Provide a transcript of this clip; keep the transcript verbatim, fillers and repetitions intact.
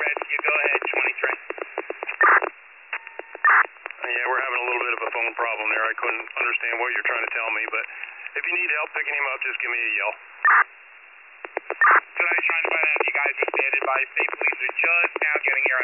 rescue. Go ahead, twenty-three. Yeah, we're having a little bit of a phone problem there. I couldn't understand what you're trying to tell me, but if you need help picking him up, just give me a yell. So I was trying to find out if you guys are standing by. State police are just now getting here on